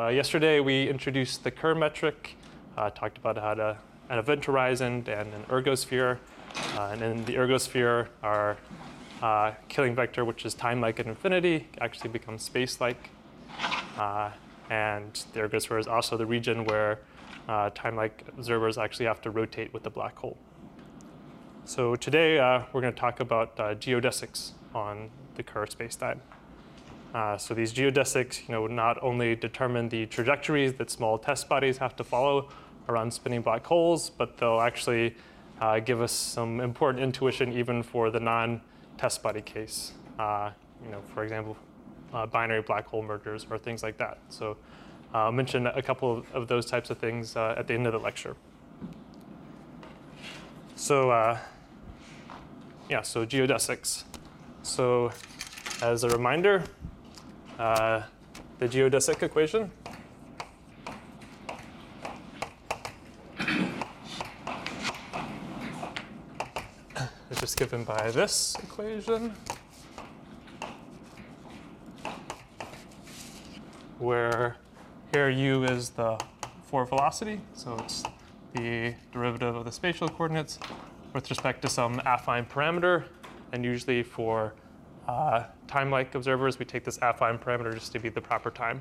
Yesterday we introduced the Kerr metric, talked about how an event horizon and an ergosphere. And in the ergosphere, our killing vector, which is time-like at infinity, actually becomes space-like. And the ergosphere is also the region where time-like observers actually have to rotate with the black hole. So today we're going to talk about geodesics on the Kerr spacetime. So these geodesics, not only determine the trajectories that small test bodies have to follow around spinning black holes, but they'll actually give us some important intuition even for the non-test body case. For example, binary black hole mergers or things like that. So I'll mention a couple of those types of things at the end of the lecture. So so geodesics. So as a reminder, the geodesic equation is just given by this equation, where here u is the forward velocity, so it's the derivative of the spatial coordinates with respect to some affine parameter, and usually for time-like observers, we take this affine parameter just to be the proper time.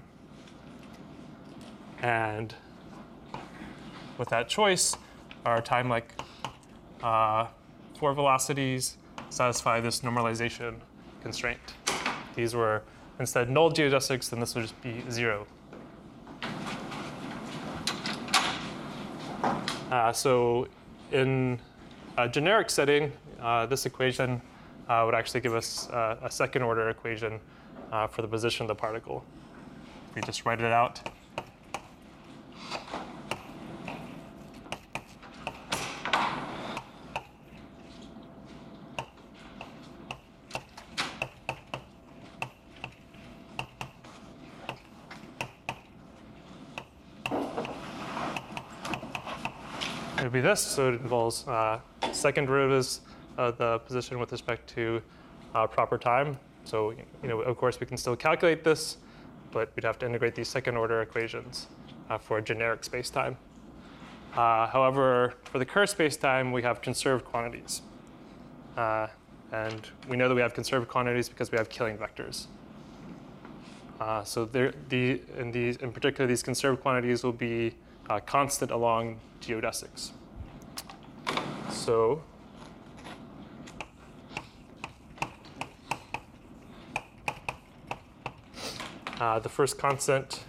And with that choice, our time-like forward velocities satisfy this normalization constraint. These were instead null geodesics, then this would just be 0. So in a generic setting, this equation would actually give us a second order equation for the position of the particle. We just write it out. It would be this, so it involves second derivatives of the position with respect to proper time. So, of course, we can still calculate this, but we'd have to integrate these second order equations for a generic spacetime. However, for the Kerr spacetime, we have conserved quantities. And we know that we have conserved quantities because we have killing vectors. So in particular, these conserved quantities will be constant along geodesics. So the first constant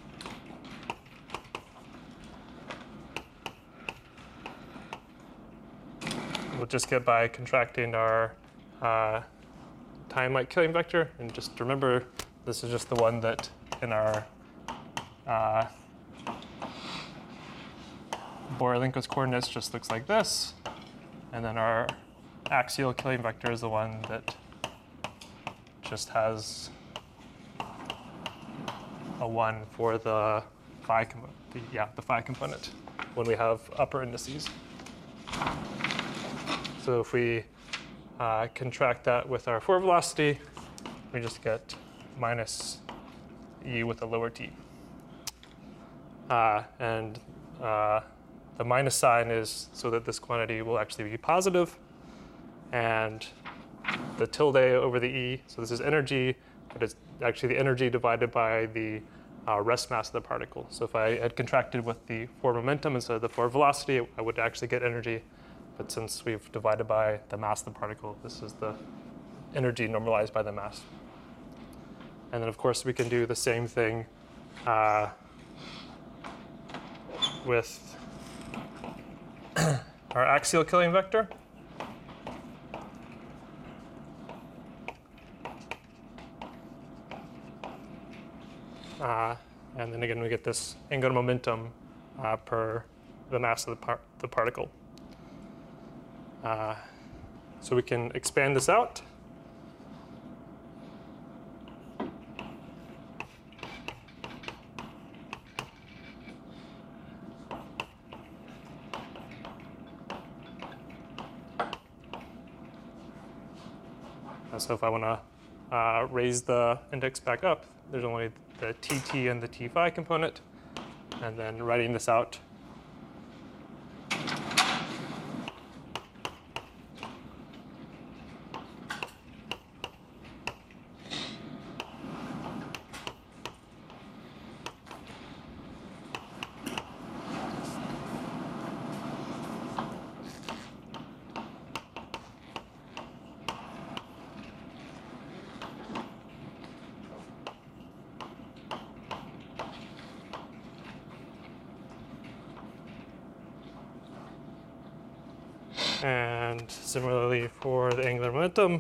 we'll just get by contracting our time-like killing vector. And just remember, this is just the one that in our Boyer-Lindquist coordinates just looks like this. And then our axial killing vector is the one that just has a 1 for the phi component when we have upper indices. So if we contract that with our forward velocity, we just get minus e with a lower t. The minus sign is so that this quantity will actually be positive, and the tilde over the e, so this is energy, but it's actually the energy divided by the rest mass of the particle. So if I had contracted with the forward momentum instead of the forward velocity, I would actually get energy. But since we've divided by the mass of the particle, this is the energy normalized by the mass. And then, of course, we can do the same thing with our axial killing vector. And then again, we get this angular momentum per the mass of the particle. So we can expand this out. So if I want to raise the index back up, there's only the TT and the T phi component, and then writing this out. And similarly for the angular momentum,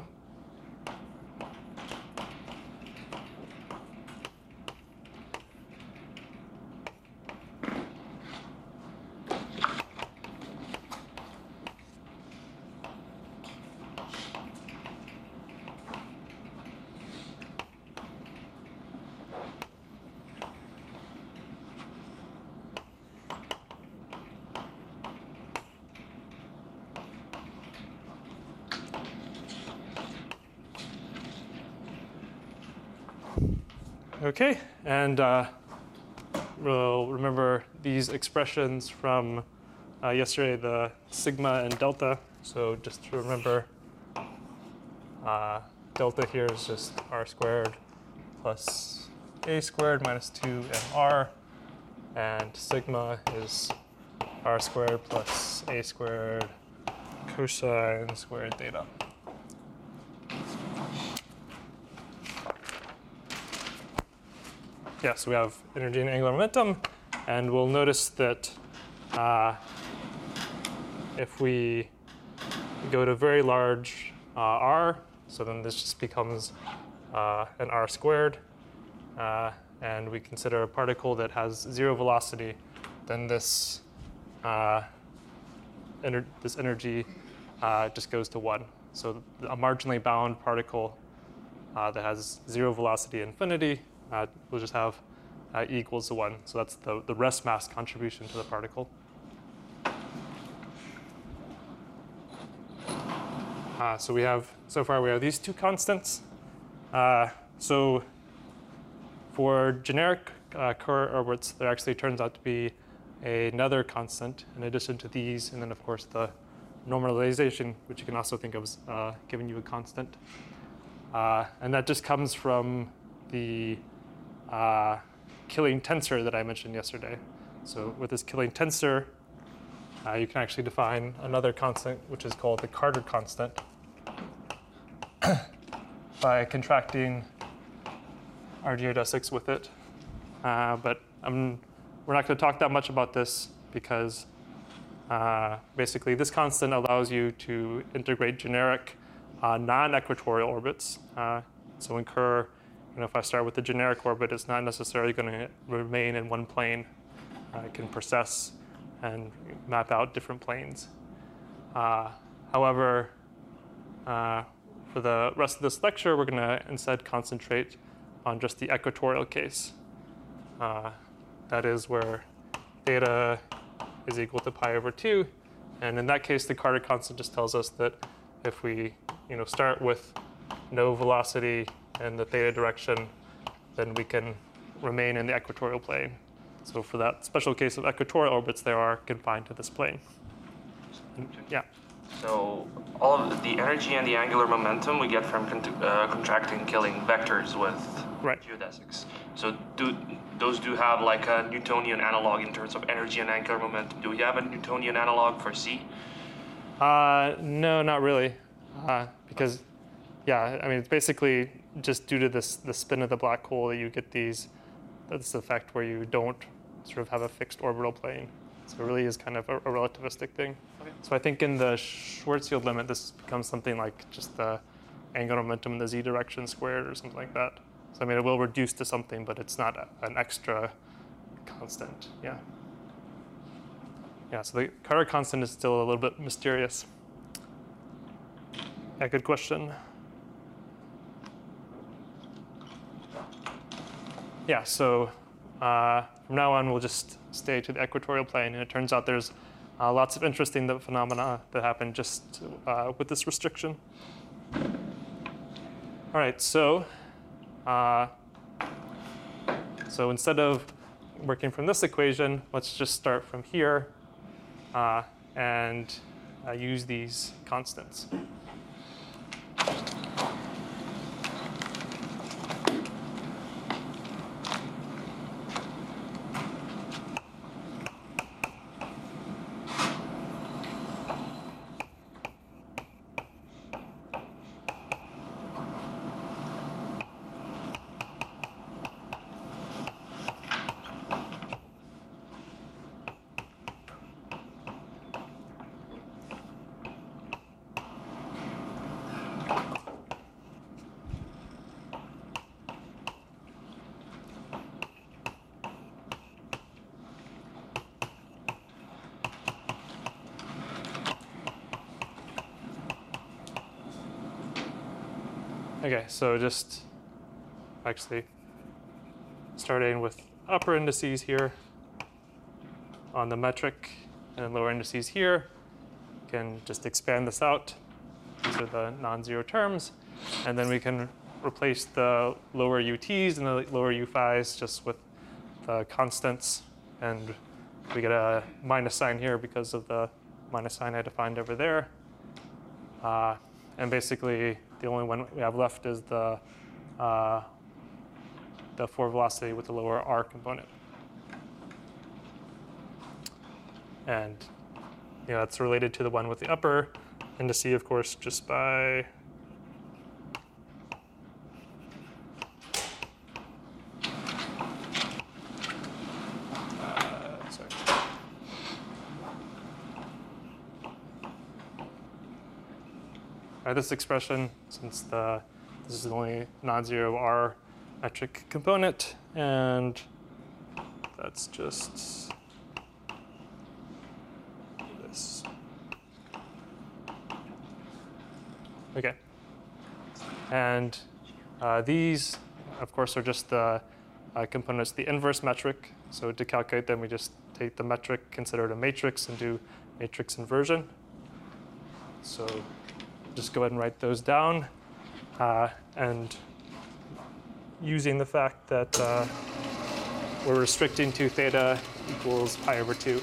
okay, and we'll remember these expressions from yesterday, the sigma and delta. So just to remember, delta here is just r squared plus a squared minus 2mr, and sigma is r squared plus a squared cosine squared theta. Yeah, so we have energy and angular momentum, and we'll notice that if we go to very large r, so then this just becomes an r squared, and we consider a particle that has 0 velocity, then this this energy just goes to 1. So a marginally bound particle that has 0 velocity infinity, we'll just have E equals to 1. So that's the rest mass contribution to the particle. So far we have these two constants. So for generic Kerr orbits, there actually turns out to be another constant in addition to these, and then of course the normalization, which you can also think of as giving you a constant. And that just comes from the Killing tensor that I mentioned yesterday. So with this Killing tensor, you can actually define another constant, which is called the Carter constant, by contracting our geodesics with it. But we're not going to talk that much about this because basically this constant allows you to integrate generic non-equatorial orbits. So in Kerr, if I start with the generic orbit, it's not necessarily going to remain in one plane. It can process and map out different planes. However, for the rest of this lecture, we're going to instead concentrate on just the equatorial case. That is where theta is equal to pi over 2. And in that case, the Carter constant just tells us that if we start with no velocity in the theta direction, then we can remain in the equatorial plane. So for that special case of equatorial orbits, they are confined to this plane. Yeah. So all of the energy and the angular momentum we get from contracting Killing vectors with geodesics. So those do have like a Newtonian analog in terms of energy and angular momentum. Do we have a Newtonian analog for C? No, not really. Because, yeah, I mean, it's basically just due to the spin of the black hole that you get that's the effect where you don't sort of have a fixed orbital plane. So it really is kind of a relativistic thing. Okay. So I think in the Schwarzschild limit, this becomes something like just the angular momentum in the z direction squared or something like that. So I mean, it will reduce to something, but it's not an extra constant. Yeah. Yeah, so the Carter constant is still a little bit mysterious. Yeah, good question. Yeah, so from now on, we'll just stay to the equatorial plane. And it turns out there's lots of interesting phenomena that happen just with this restriction. All right, so So instead of working from this equation, let's just start from here and use these constants. Okay, so just actually starting with upper indices here on the metric and lower indices here, can just expand this out. These are the non-zero terms. And then we can replace the lower UTs and the lower U5s just with the constants. And we get a minus sign here because of the minus sign I defined over there. And basically, the only one we have left is the forward velocity with the lower r component. And that's related to the one with the upper indice, of course, just by this expression, since this is the only non-zero r metric component, and that's just this. Okay. And these, of course, are just the components, the inverse metric. So to calculate them, we just take the metric, consider it a matrix, and do matrix inversion. So just go ahead and write those down. And using the fact that we're restricting to theta equals pi over 2.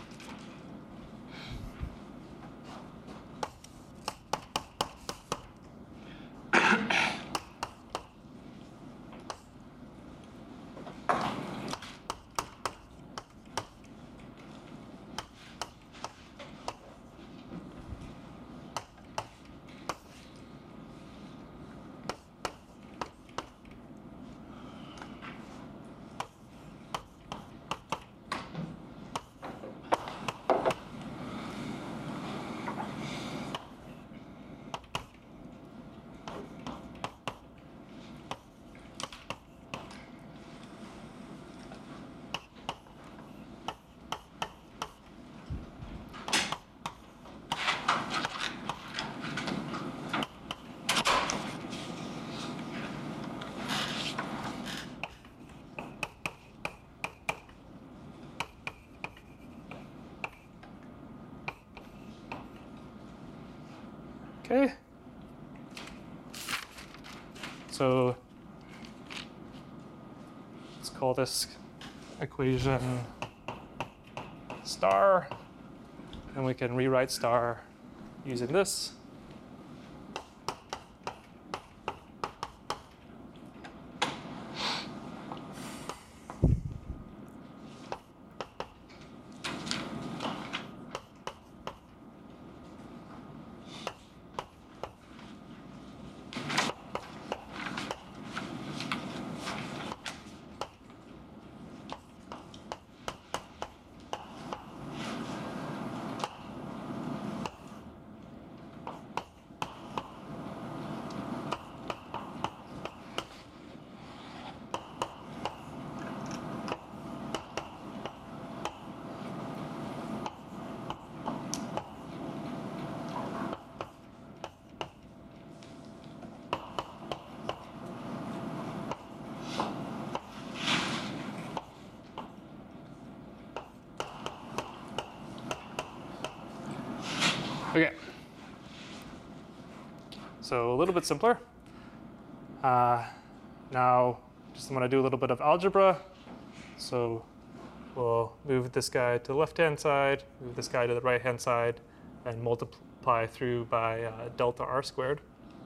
Okay. So let's call this equation star, and we can rewrite star using this. Okay. So a little bit simpler. Now, just want to do a little bit of algebra. So we'll move this guy to the left-hand side, move this guy to the right-hand side, and multiply through by delta r squared.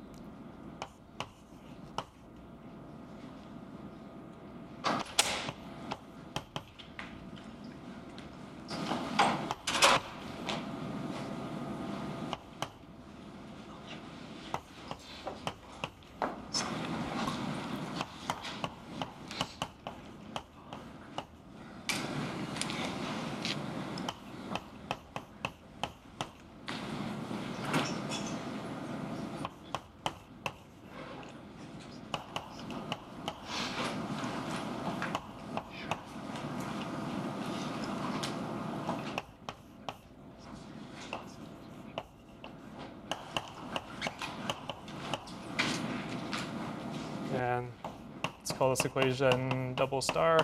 And let's call this equation double star.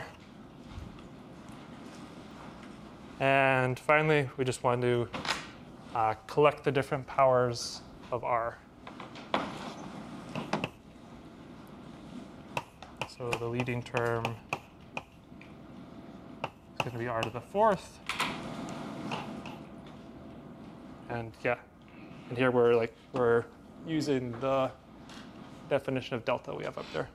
And finally, we just want to collect the different powers of r. So the leading term is going to be r to the fourth. And yeah, and here we're using the definition of delta we have up there.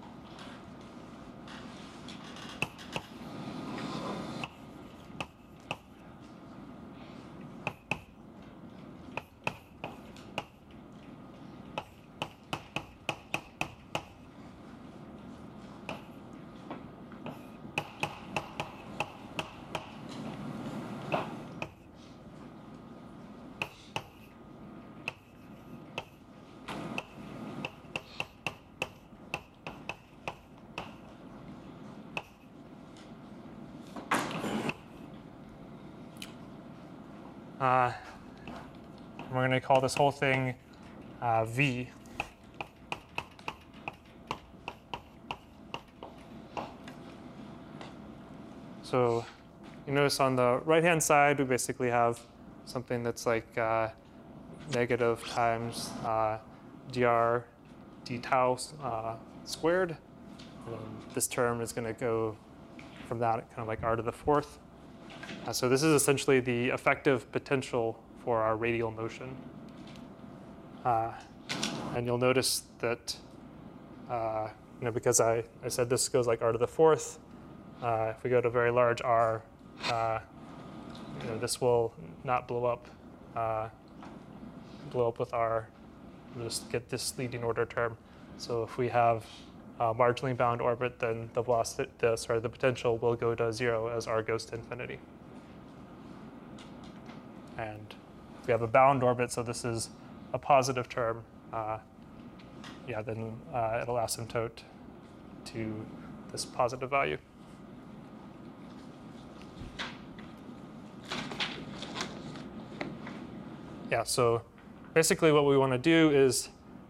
We're going to call this whole thing V. So you notice on the right-hand side, we basically have something that's like negative times dr d tau squared. And this term is going to go from that kind of like r to the fourth. So this is essentially the effective potential for our radial motion. And you'll notice that because I said this goes like r to the fourth, if we go to very large r, this will not blow up with r. We'll just get this leading order term. So if we have a marginally bound orbit, then the velocity, the potential will go to 0 as r goes to infinity. And if we have a bound orbit, so this is a positive term, then it'll asymptote to this positive value. Yeah, so basically what we want to do is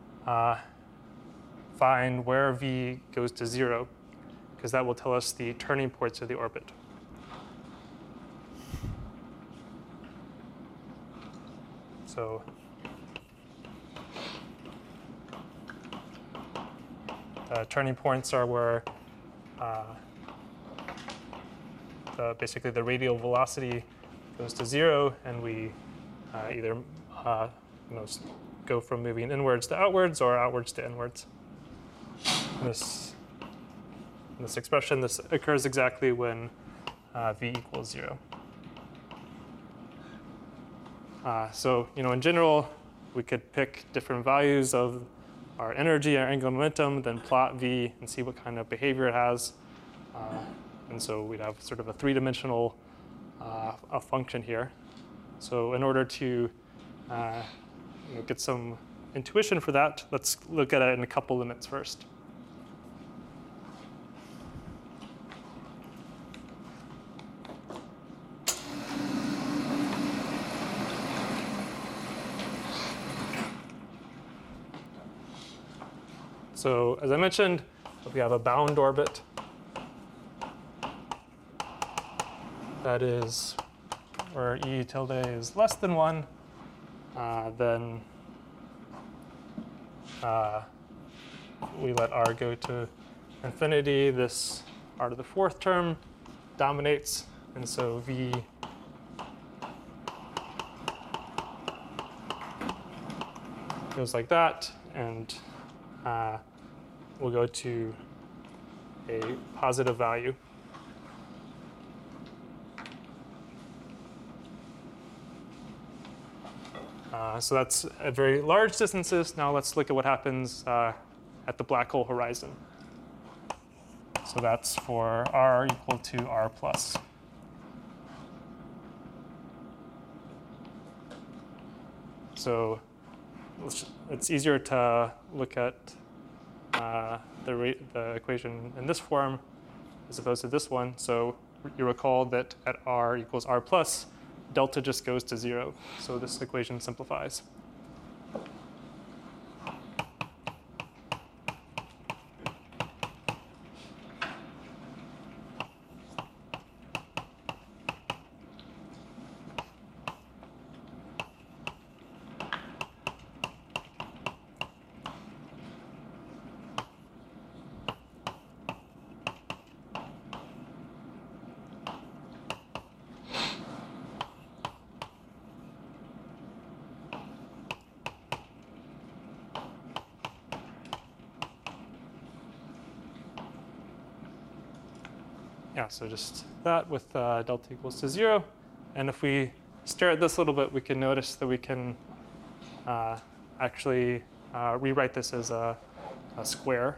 find where v goes to 0, because that will tell us the turning points of the orbit. So turning points are where basically the radial velocity goes to 0, and we either go from moving inwards to outwards or outwards to inwards. In this expression, this occurs exactly when v equals 0. So in general, we could pick different values of our energy, our angular momentum, then plot v and see what kind of behavior it has. And so we'd have sort of a three-dimensional a function here. So in order to get some intuition for that, let's look at it in a couple limits first. So as I mentioned, we have a bound orbit. That is where e tilde is less than 1, then we let r go to infinity. This r to the fourth term dominates, and so V goes like that, and we'll go to a positive value. So that's at very large distances. Now let's look at what happens at the black hole horizon. So that's for r equal to r plus. So it's easier to look at the equation in this form as opposed to this one. So you recall that at r equals r plus, delta just goes to 0. So this equation simplifies. Yeah, so just that with delta equals to 0. And if we stare at this a little bit, we can notice that we can actually rewrite this as a square.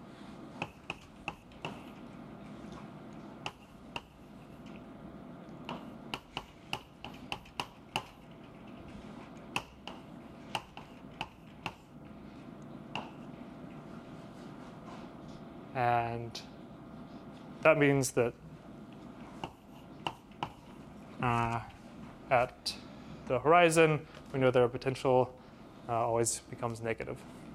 And that means that at the horizon, we know their potential always becomes negative.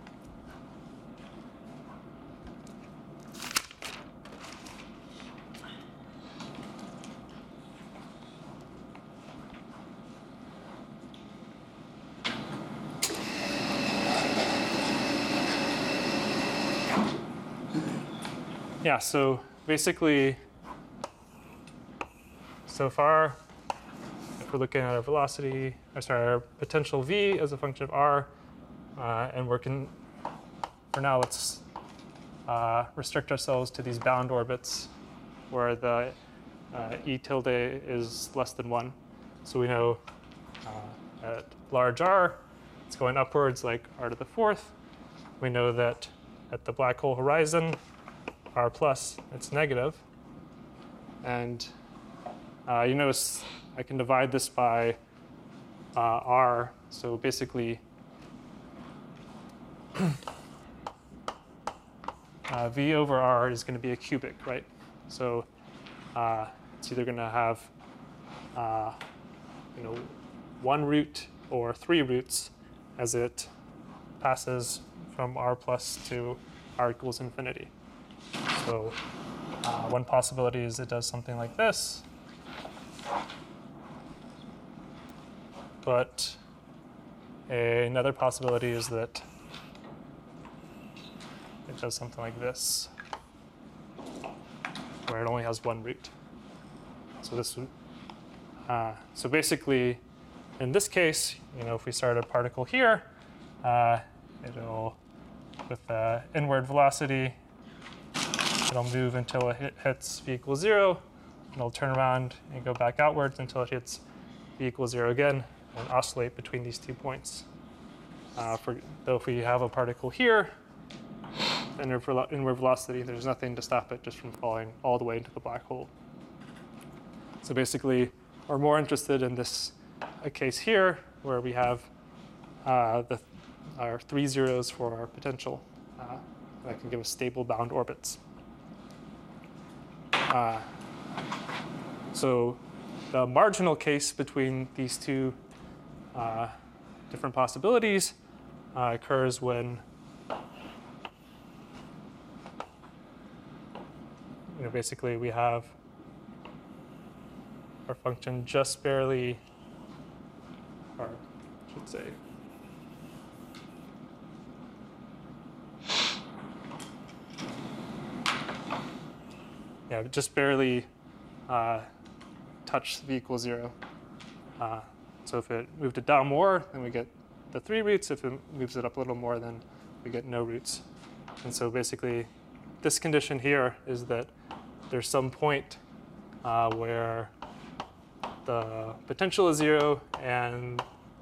Yeah, so basically, so far, if we're looking at our velocity, our potential v as a function of r, and for now, let's restrict ourselves to these bound orbits where the e tilde is less than 1. So we know at large r, it's going upwards like r to the 4th. We know that at the black hole horizon, r plus, it's negative. And you notice I can divide this by r. So basically, v over r is going to be a cubic, right? So it's either going to have 1 root or 3 roots as it passes from r plus to r equals infinity. So one possibility is it does something like this. But another possibility is that it does something like this, where it only has 1 root. So this would, so basically, in this case, if we start a particle here, it'll, with inward velocity, it'll move until it hits v equals 0, and it'll turn around and go back outwards until it hits v equals 0 again, and oscillate between these 2 points. Though if we have a particle here, inward velocity, there's nothing to stop it just from falling all the way into the black hole. So basically, we're more interested in this case here, where we have our 3 zeros for our potential that can give us stable bound orbits. So the marginal case between these two different possibilities occurs when basically we have our function just barely, or I should say, just barely touch v equals 0. So if it moved it down more, then we get the 3 roots. If it moves it up a little more, then we get no roots. And so basically, this condition here is that there's some point where the potential is 0 and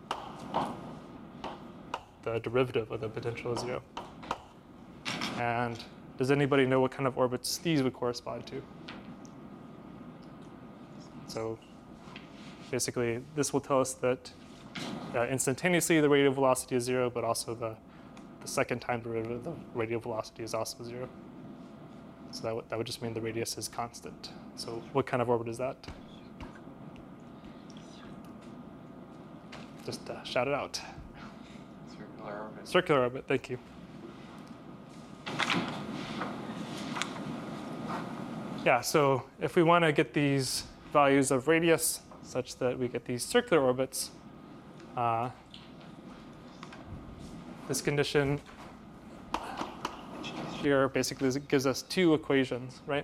the derivative of the potential is 0. And does anybody know what kind of orbits these would correspond to? So basically, this will tell us that instantaneously the radial velocity is 0, but also the second time derivative of the radial velocity is also 0. So that would just mean the radius is constant. So what kind of orbit is that? Just shout it out. Circular orbit. Circular orbit, thank you. Yeah, so if we want to get these values of radius such that we get these circular orbits, this condition here basically gives us 2 equations, right?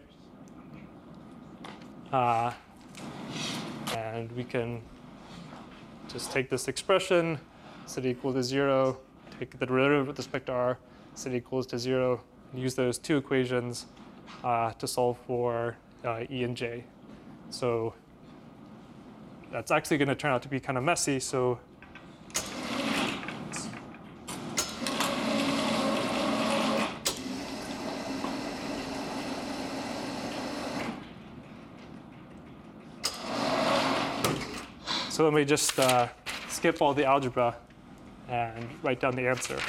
And we can just take this expression, set it equal to 0, take the derivative with respect to r, set it equals to 0, and use those 2 equations to solve for E and J. So that's actually going to turn out to be kind of messy. So let me just skip all the algebra and write down the answer.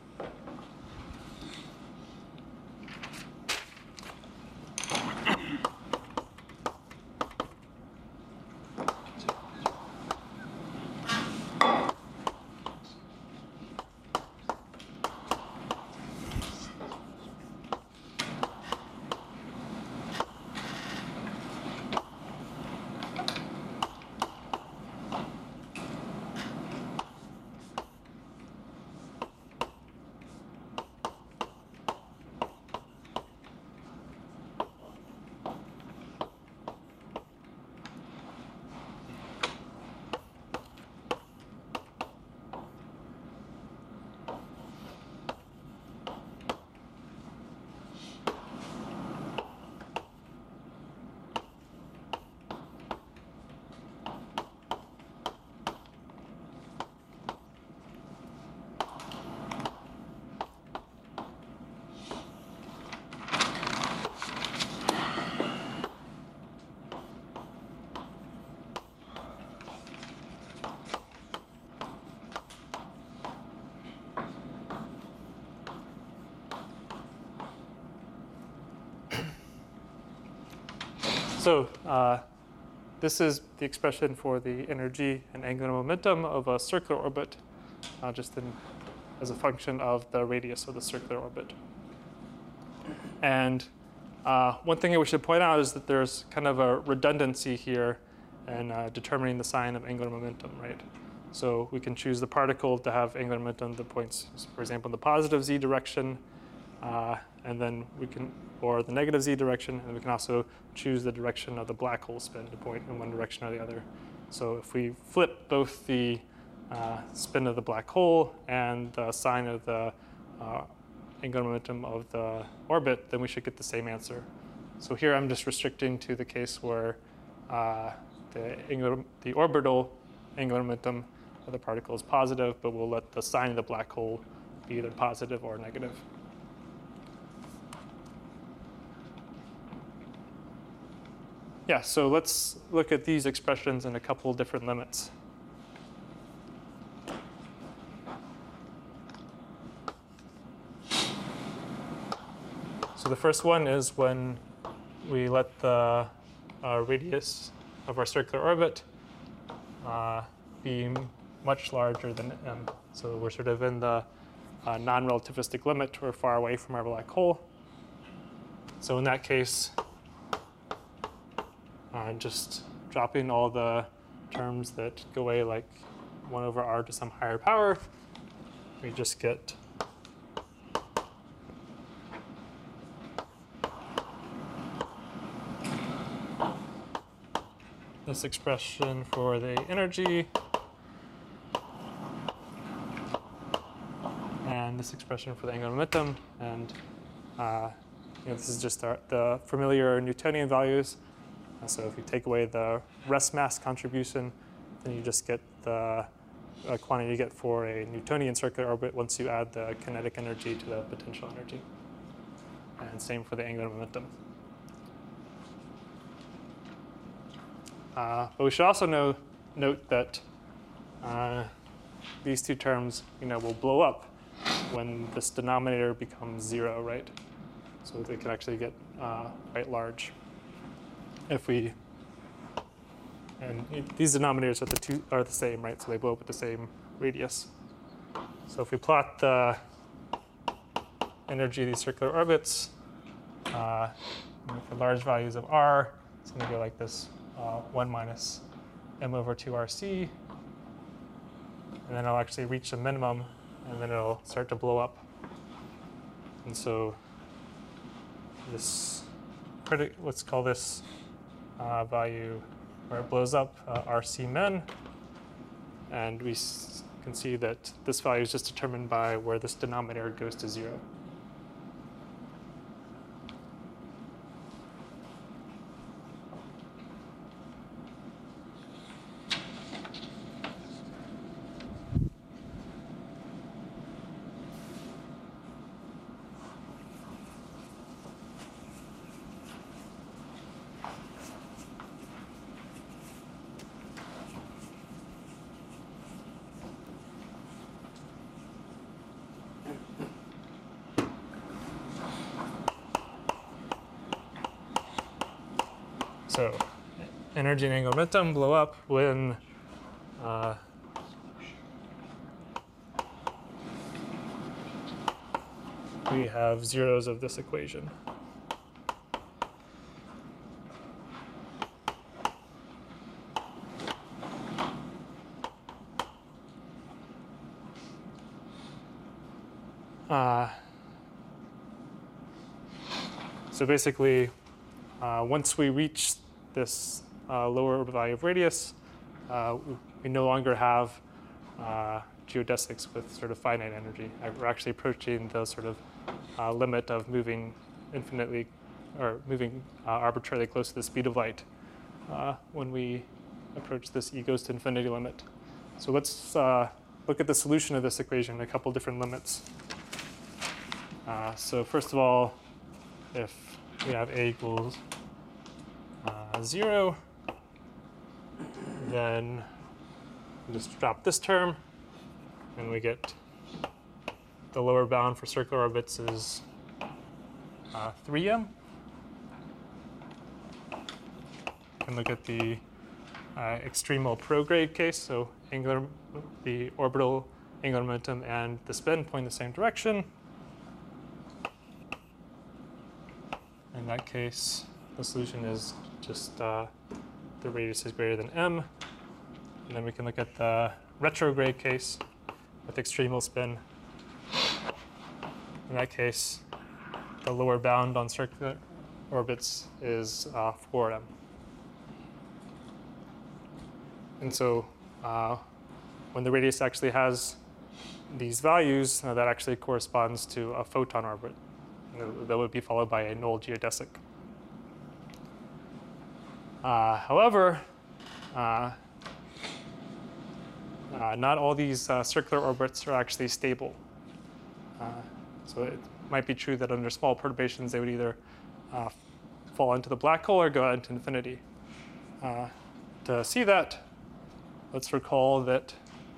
So this is the expression for the energy and angular momentum of a circular orbit, just as a function of the radius of the circular orbit. And one thing that we should point out is that there's kind of a redundancy here in determining the sign of angular momentum, right? So we can choose the particle to have angular momentum that points, for example, in the positive z direction, and then we can, or the negative z direction, and we can also choose the direction of the black hole spin to point in one direction or the other. So if we flip both the spin of the black hole and the sign of the angular momentum of the orbit, then we should get the same answer. So here I'm just restricting to the case where the orbital angular momentum of the particle is positive, but we'll let the sign of the black hole be either positive or negative. Yeah, so let's look at these expressions in a couple different limits. So the first one is when we let the radius of our circular orbit be much larger than m. So we're sort of in the non-relativistic limit. We're far away from our black hole. So in that case, just dropping all the terms that go away, like 1 over r to some higher power, we just get this expression for the energy, and this expression for the angular momentum, and this is just the familiar Newtonian values. So if you take away the rest mass contribution, then you just get the quantity you get for a Newtonian circular orbit once you add the kinetic energy to the potential energy. And same for the angular momentum. But we should also note that these two terms will blow up when this denominator becomes 0, right? So they can actually get quite large. And these denominators are the same, right? So they blow up with the same radius. So if we plot the energy of these circular orbits for large values of r, it's going to go like this: 1 minus m over 2 rc, and then it'll actually reach a minimum, and then it'll start to blow up. And so this let's call this value where it blows up rc min, and we can see that this value is just determined by where this denominator goes to 0. So energy and angular momentum blow up when we have zeros of this equation. So basically, once we reach this lower value of radius, we no longer have geodesics with sort of finite energy. We're actually approaching the sort of limit of moving infinitely, or moving arbitrarily close to the speed of light when we approach this e goes to infinity limit. So let's look at the solution of this equation, a couple different limits. So first of all, if we have a equals 0, then we just drop this term, and we get the lower bound for circular orbits is 3m. And look at the extremal prograde case. So the orbital angular momentum and the spin point in the same direction. In that case, the solution is just the radius is greater than m. And then we can look at the retrograde case with extremal spin. In that case, the lower bound on circular orbits is 4m. And so when the radius actually has these values, that actually corresponds to a photon orbit. That would be followed by a null geodesic. However, not all these circular orbits are actually stable. So it might be true that under small perturbations, they would either fall into the black hole or go out into infinity. To see that, let's recall that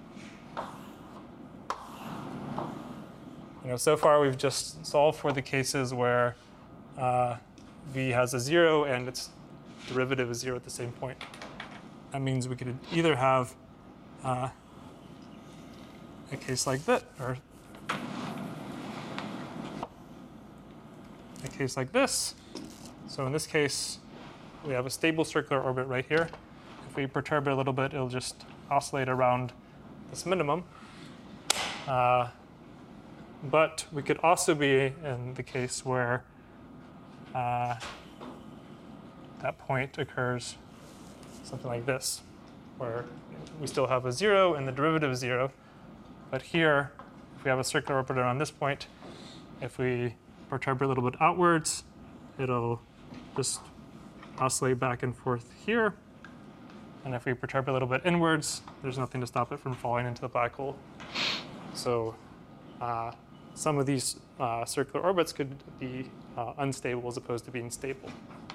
so far we've just solved for the cases where v has a 0 and its derivative is 0 at the same point. That means we could either have a case like that, or a case like this. So in this case, we have a stable circular orbit right here. If we perturb it a little bit, it'll just oscillate around this minimum. But we could also be in the case where that point occurs something like this, where we still have a 0 and the derivative is 0. But here, if we have a circular orbiter on this point, if we perturb a little bit outwards, it'll just oscillate back and forth here. And if we perturb a little bit inwards, there's nothing to stop it from falling into the black hole. So some of these circular orbits could be unstable as opposed to being stable.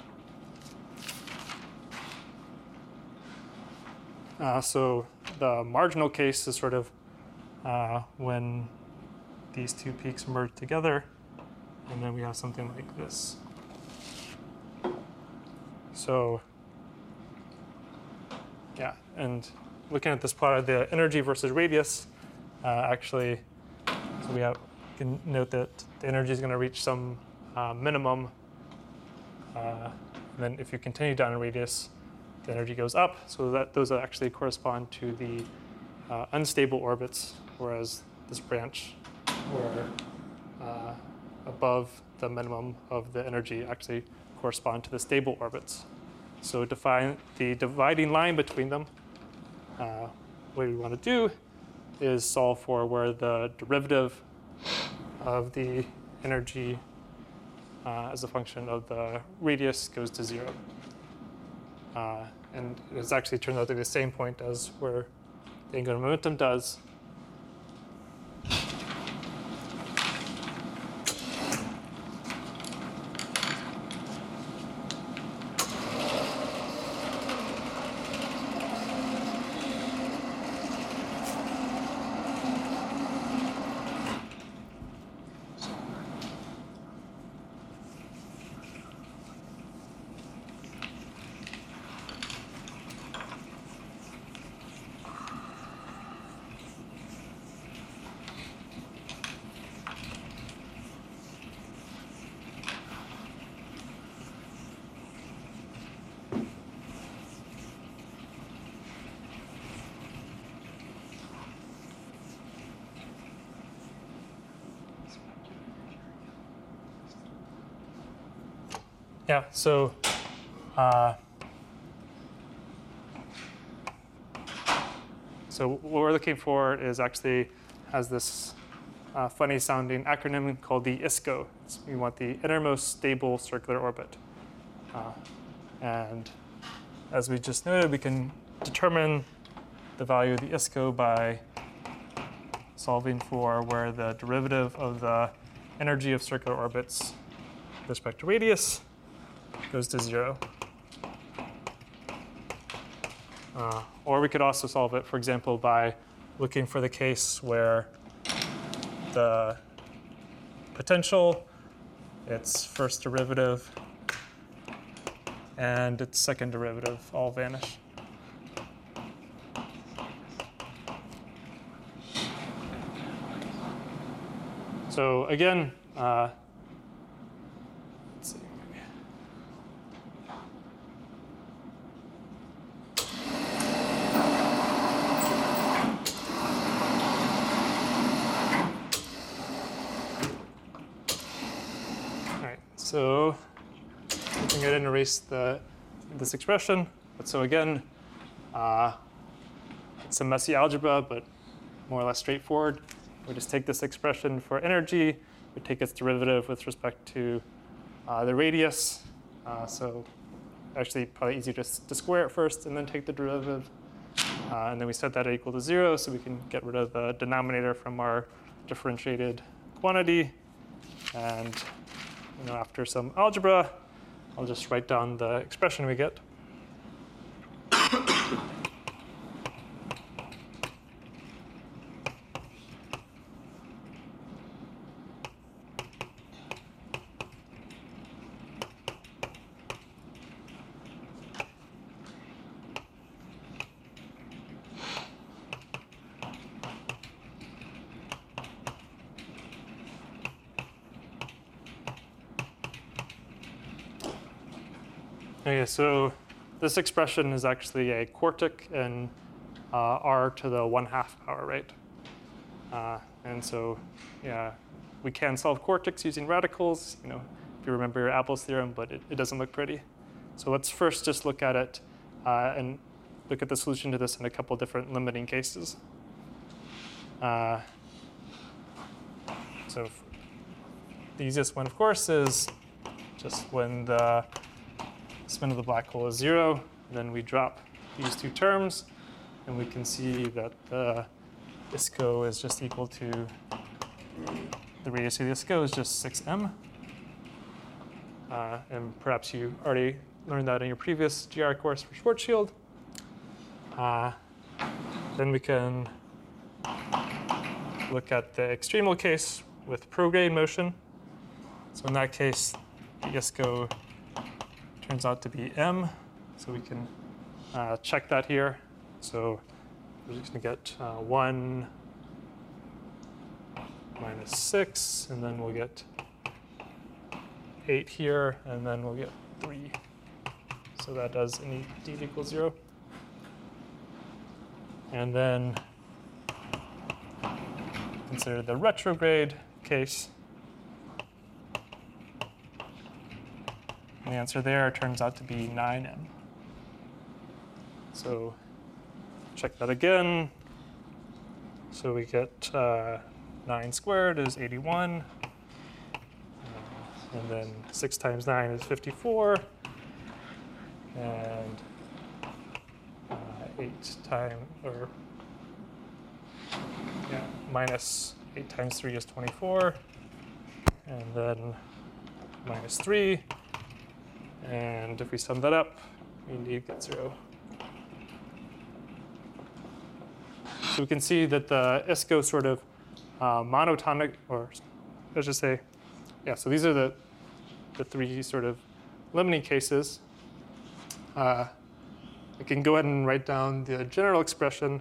So the marginal case is sort of when these two peaks merge together, and then we have something like this. So yeah, and looking at this plot of the energy versus radius, actually, so we can note that the energy is going to reach some minimum. And then if you continue down in radius, the energy goes up. So that those actually correspond to the unstable orbits, whereas this branch, where above the minimum of the energy, actually correspond to the stable orbits. So define the dividing line between them. What we want to do is solve for where the derivative of the energy as a function of the radius goes to 0. And it actually turns out to be the same point as where the angular momentum does. Yeah, so what we're looking for is actually has this funny sounding acronym called the ISCO. We want the innermost stable circular orbit. And as we just noted, we can determine the value of the ISCO by solving for where the derivative of the energy of circular orbits with respect to radius goes to 0. Or we could also solve it, for example, by looking for the case where the potential, its first derivative, and its second derivative all vanish. So again, let's see. All right, so I think I didn't erase this expression, but so again, it's a messy algebra, but more or less straightforward. We just take this expression for energy, we take its derivative with respect to the radius. So actually probably easier to square it first and then take the derivative. And then we set that equal to 0 so we can get rid of the denominator from our differentiated quantity. And after some algebra, I'll just write down the expression we get. Okay, so this expression is actually a quartic in r to the 1/2 power, right? And so, yeah, we can solve quartics using radicals, if you remember your Apple's theorem, but it doesn't look pretty. So let's first just look at it and look at the solution to this in a couple different limiting cases. So the easiest one, of course, is just when the spin of the black hole is 0, then we drop these two terms, and we can see that the ISCO is just equal to the radius of the ISCO is just 6m. And perhaps you already learned that in your previous GR course for Schwarzschild. Then we can look at the extremal case with prograde motion. So in that case, the ISCO turns out to be m. So we can check that here. So we're just going to get 1 minus 6, and then we'll get 8 here, and then we'll get 3. So that does any d equals 0. And then consider the retrograde case. And the answer there turns out to be 9m. So check that again. So we get 9 squared is 81. And then 6 times 9 is 54. And 8 times 3 is 24. And then minus 3. And if we sum that up, we indeed get 0. So we can see that the ISCO sort of monotonic, or let's just say, yeah, so these are the three sort of limiting cases. I can go ahead and write down the general expression.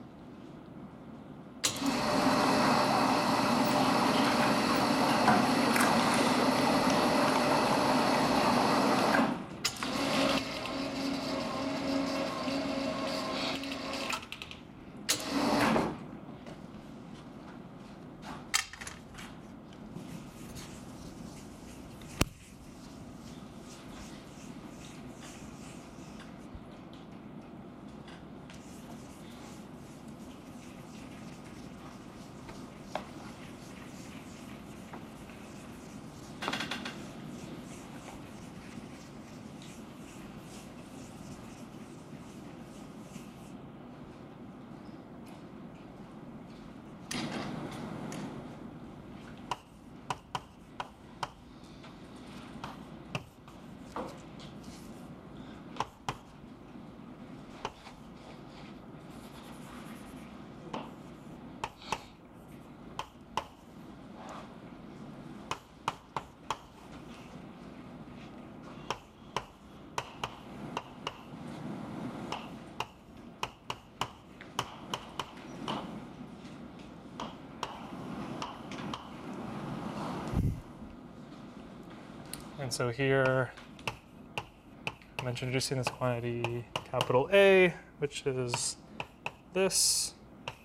And so here, I'm introducing this quantity capital A, which is this.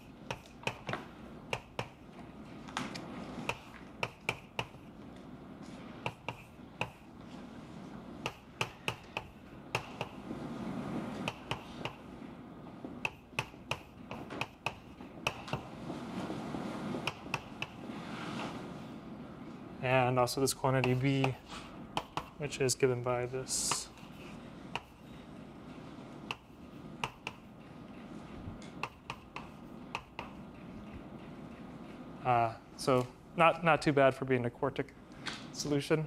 And also this quantity B, which is given by this. So not too bad for being a quartic solution.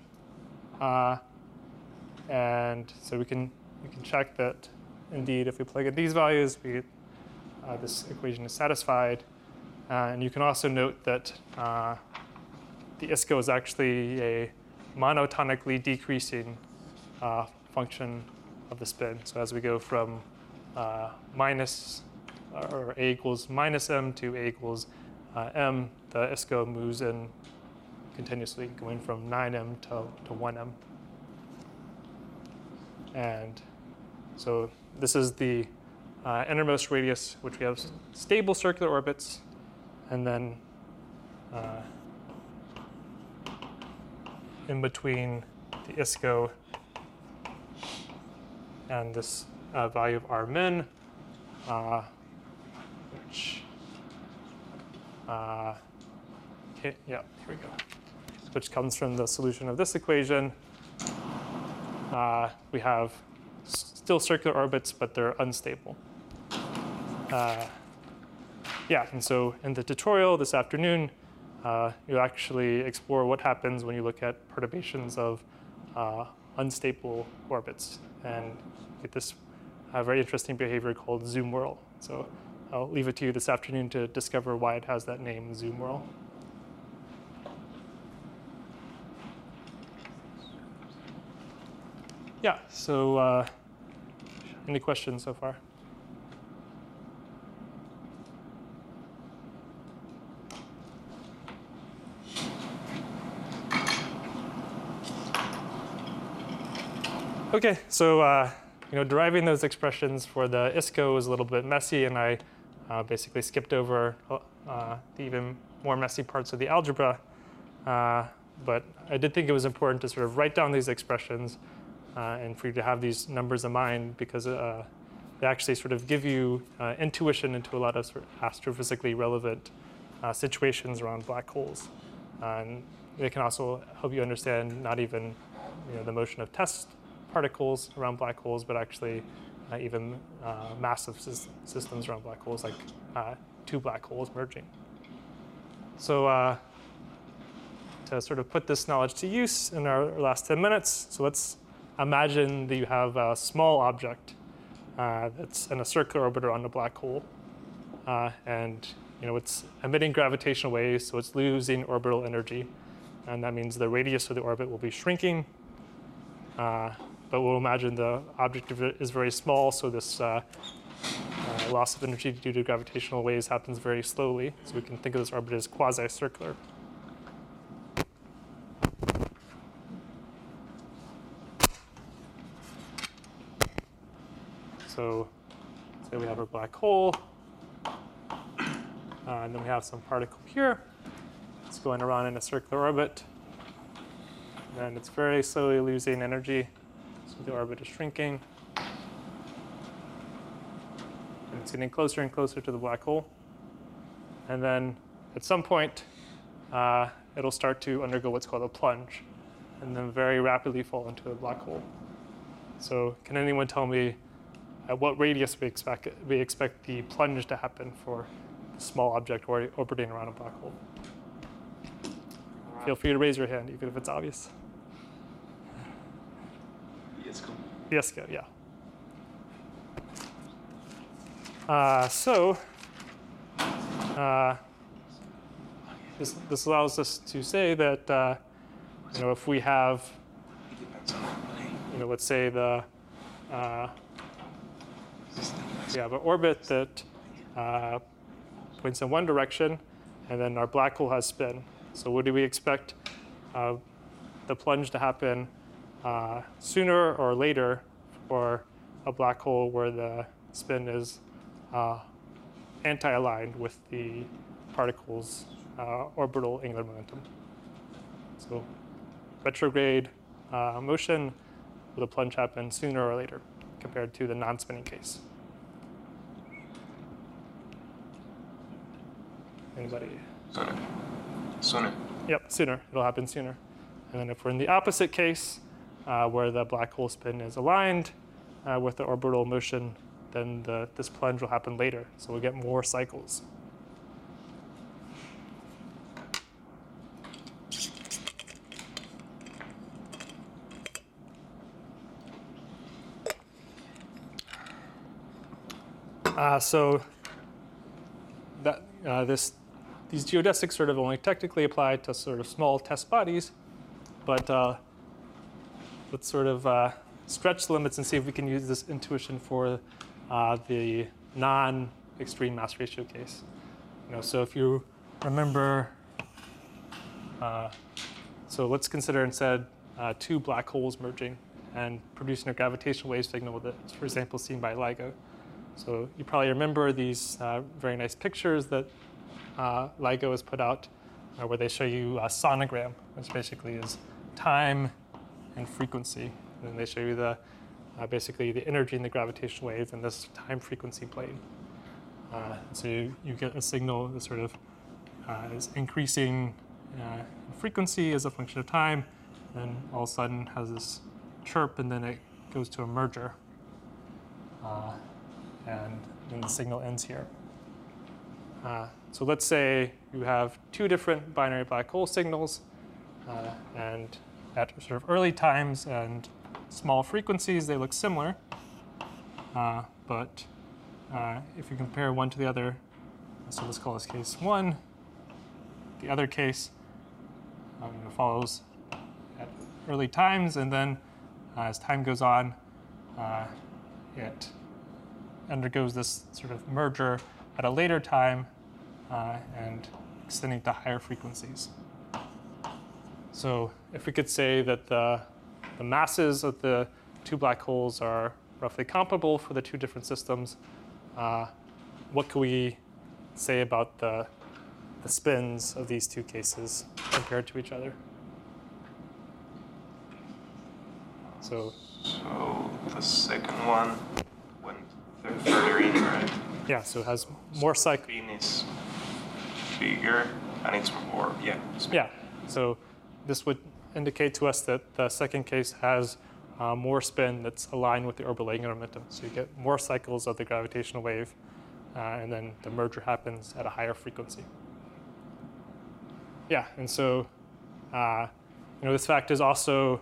And so we can check that indeed if we plug in these values, this equation is satisfied. And you can also note that the ISCO is actually a monotonically decreasing function of the spin. So as we go from minus, or A equals minus m to A equals m, the ISCO moves in continuously, going from 9m to 1m. And so this is the innermost radius, which we have stable circular orbits, and then in between the ISCO and this value of R min, which, okay, yeah, here we go, which comes from the solution of this equation. We have still circular orbits, but they're unstable. Yeah, and so in the tutorial this afternoon, you'll actually explore what happens when you look at perturbations of unstable orbits and get this very interesting behavior called zoom whirl. So I'll leave it to you this afternoon to discover why it has that name, zoom whirl. Yeah, so any questions so far? Okay, so deriving those expressions for the ISCO was a little bit messy, and I basically skipped over the even more messy parts of the algebra. But I did think it was important to sort of write down these expressions and for you to have these numbers in mind, because they actually sort of give you intuition into a lot of sort of astrophysically relevant situations around black holes. And they can also help you understand not even the motion of test particles around black holes, but actually even massive systems around black holes, like two black holes merging. So to sort of put this knowledge to use in our last 10 minutes, so let's imagine that you have a small object that's in a circular orbit around a black hole, and it's emitting gravitational waves, so it's losing orbital energy, and that means the radius of the orbit will be shrinking. But we'll imagine the object is very small, so this loss of energy due to gravitational waves happens very slowly. So we can think of this orbit as quasi-circular. So say we have a black hole, and then we have some particle here. It's going around in a circular orbit, and it's very slowly losing energy. So the orbit is shrinking. And it's getting closer and closer to the black hole. And then at some point, it'll start to undergo what's called a plunge, and then very rapidly fall into a black hole. So can anyone tell me at what radius we expect the plunge to happen for a small object orbiting around a black hole? Feel free to raise your hand, even if it's obvious. ISCO, yeah. This allows us to say that if we have, let's say we have an orbit that points in one direction, and then our black hole has spin. So what do we expect the plunge to happen sooner or later for a black hole where the spin is anti-aligned with the particle's orbital angular momentum? So retrograde motion, will the plunge happen sooner or later compared to the non-spinning case? Anybody? Sooner. Yep, sooner. It'll happen sooner. And then if we're in the opposite case, where the black hole spin is aligned with the orbital motion, then this plunge will happen later. So we'll get more cycles. So that these geodesics sort of only technically apply to sort of small test bodies, but let's sort of stretch the limits and see if we can use this intuition for the non-extreme mass ratio case. So if you remember, so let's consider instead two black holes merging and producing a gravitational wave signal that's, for example, seen by LIGO. So you probably remember these very nice pictures that LIGO has put out where they show you a sonogram, which basically is time and frequency. And then they show you the basically the energy in the gravitational wave in this time frequency plane. So you get a signal that sort of is increasing in frequency as a function of time, and all of a sudden has this chirp, and then it goes to a merger. And then the signal ends here. So let's say you have two different binary black hole signals, and at sort of early times and small frequencies, they look similar. But if you compare one to the other, so let's call this case 1. The other case follows at early times, and then as time goes on, it undergoes this sort of merger at a later time and extending to higher frequencies. So if we could say that the masses of the two black holes are roughly comparable for the two different systems, what can we say about the spins of these two cases compared to each other? So the second one went further in, right? Yeah, so it has more cycles. Spin is bigger and it's more, yeah. Yeah, so this would indicate to us that the second case has more spin that's aligned with the orbital angular momentum. So you get more cycles of the gravitational wave, and then the merger happens at a higher frequency. Yeah, and so this fact is also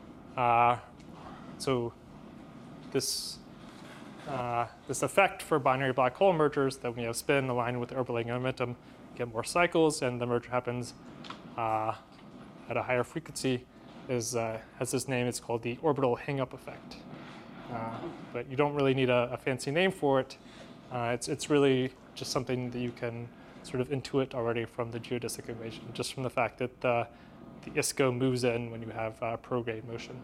this effect for binary black hole mergers, that when you have spin aligned with the orbital angular momentum, you get more cycles, and the merger happens at a higher frequency, has this name. It's called the orbital hang-up effect. But you don't really need a fancy name for it. It's really just something that you can sort of intuit already from the geodesic equation, just from the fact that the ISCO moves in when you have prograde motion.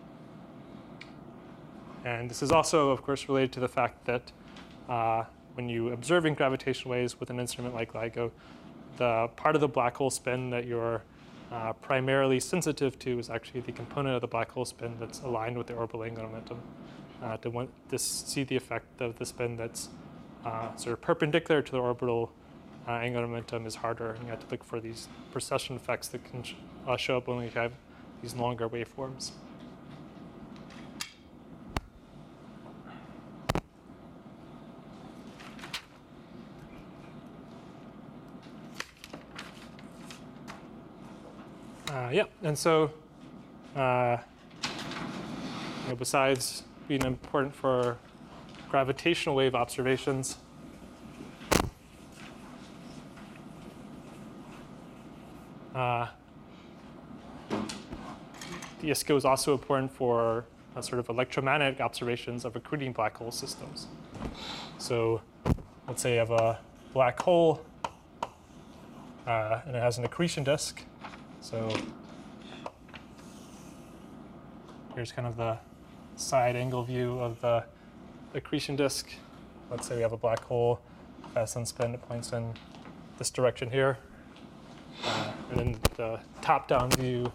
And this is also, of course, related to the fact that when you're observing gravitational waves with an instrument like LIGO, the part of the black hole spin that you're primarily sensitive to is actually the component of the black hole spin that's aligned with the orbital angular momentum. To see the effect of the spin that's sort of perpendicular to the orbital angular momentum is harder, and you have to look for these precession effects that can show up when you have these longer waveforms. And so besides being important for gravitational wave observations, the ISCO is also important for sort of electromagnetic observations of accreting black hole systems. So let's say you have a black hole and it has an accretion disk. So here's kind of the side angle view of the accretion disk. Let's say we have a black hole, has some spin that points in this direction here. And then the top-down view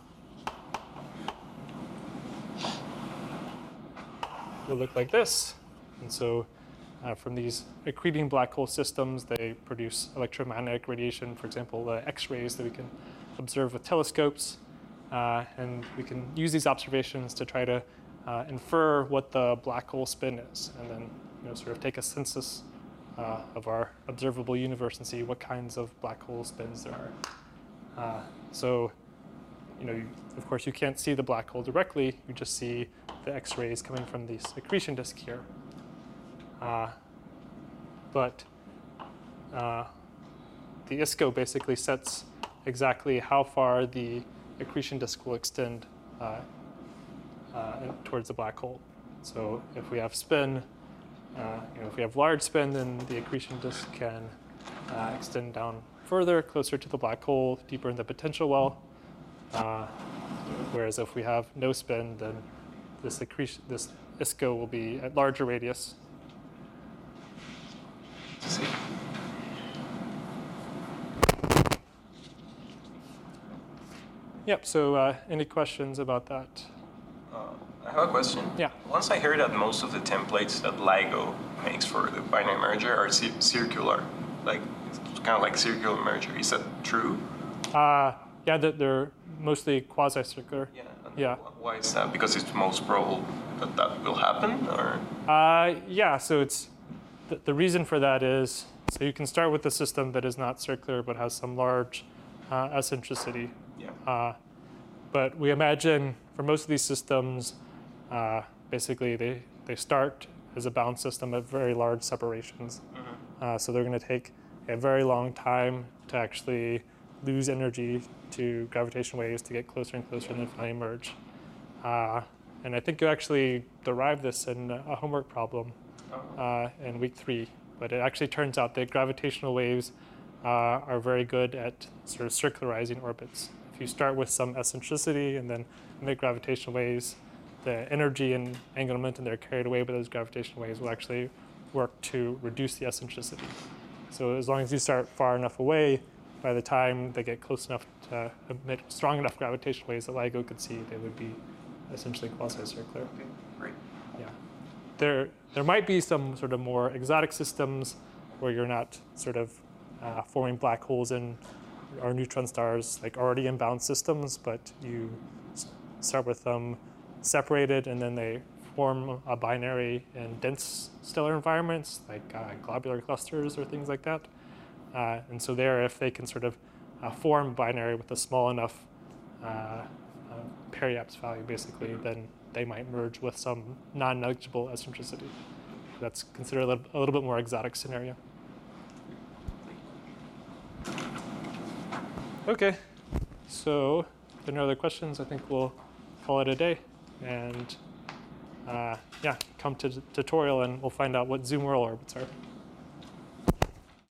will look like this. And so from these accreting black hole systems, they produce electromagnetic radiation, for example, the X-rays that we can observe with telescopes. And we can use these observations to try to infer what the black hole spin is, and then sort of take a census of our observable universe and see what kinds of black hole spins there are. So of course, you can't see the black hole directly. You just see the X-rays coming from this accretion disk here. But the ISCO basically sets exactly how far the accretion disk will extend towards the black hole. So if we have spin, if we have large spin, then the accretion disk can extend down further, closer to the black hole, deeper in the potential well. Whereas if we have no spin, then this ISCO will be at larger radius. Yep, so any questions about that? I have a question. Yeah. Once I heard that most of the templates that LIGO makes for the binary merger are circular, like it's kind of like circular merger. Is that true? Yeah, they're mostly quasi-circular. Yeah. Yeah. Why is that? Because it's most probable that that will happen, or? Yeah. So it's the reason for that is so you can start with a system that is not circular but has some large eccentricity. Yeah. But we imagine for most of these systems, basically they start as a bound system at very large separations. So they're going to take a very long time to actually lose energy to gravitational waves to get closer and closer and then finally merge. And I think you actually derived this in a homework problem in week 3. But it actually turns out that gravitational waves are very good at sort of circularizing orbits. If you start with some eccentricity and then emit gravitational waves, the energy and angular momentum that are carried away by those gravitational waves will actually work to reduce the eccentricity. So as long as you start far enough away, by the time they get close enough to emit strong enough gravitational waves that LIGO could see, they would be essentially quasi-circular. Okay, great. Yeah. There might be some sort of more exotic systems where you're not sort of forming black holes in or neutron stars like already in bound systems, but you start with them separated and then they form a binary in dense stellar environments like globular clusters or things like that. And so there, if they can sort of form binary with a small enough periapse value, basically, then they might merge with some non-negligible eccentricity. That's considered a little bit more exotic scenario. Okay, so if there are no other questions, I think we'll call it a day. And yeah, come to the tutorial and we'll find out what Zoom world orbits are.